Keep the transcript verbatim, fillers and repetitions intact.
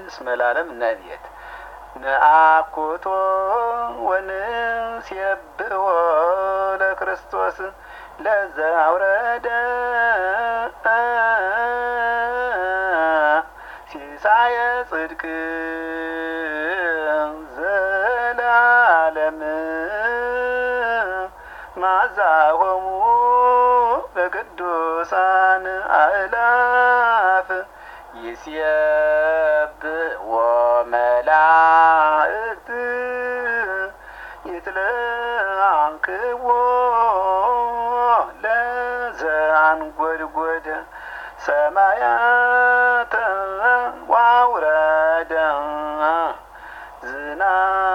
እስመ ለዓለም ነቢየት ነአኩቶ ወንሴብሖ ለክርስቶስ ለዘአውረደ ሲሳየ ጽድቅ ዘለዓለም ማዛሆሙ ለቅዱሳን አእላፍ ይሴብሖ መላእክት ይትለአክቦ ለዘአንጐድጐደ ሰማያተ ወአውረደ ዝናመ